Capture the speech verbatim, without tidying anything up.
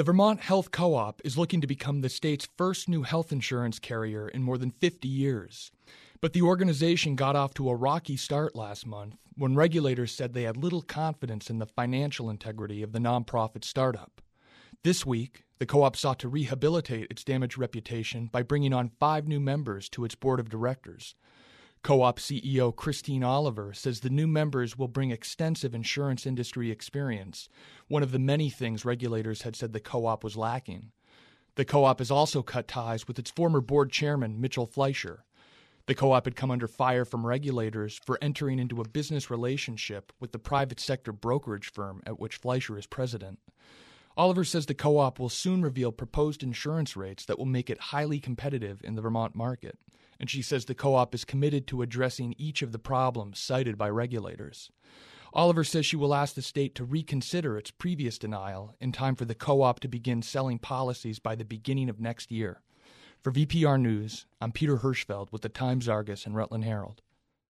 The Vermont Health Co-op is looking to become the state's first new health insurance carrier in more than fifty years. But the organization got off to a rocky start last month when regulators said they had little confidence in the financial integrity of the nonprofit startup. This week, the co-op sought to rehabilitate its damaged reputation by bringing on five new members to its board of directors. Co-op C E O Christine Oliver says the new members will bring extensive insurance industry experience, one of the many things regulators had said the co-op was lacking. The co-op has also cut ties with its former board chairman, Mitchell Fleischer. The co-op had come under fire from regulators for entering into a business relationship with the private sector brokerage firm at which Fleischer is president. Oliver says the co-op will soon reveal proposed insurance rates that will make it highly competitive in the Vermont market. And she says the co-op is committed to addressing each of the problems cited by regulators. Oliver says she will ask the state to reconsider its previous denial in time for the co-op to begin selling policies by the beginning of next year. For V P R News, I'm Peter Hirschfeld with the Times-Argus and Rutland Herald.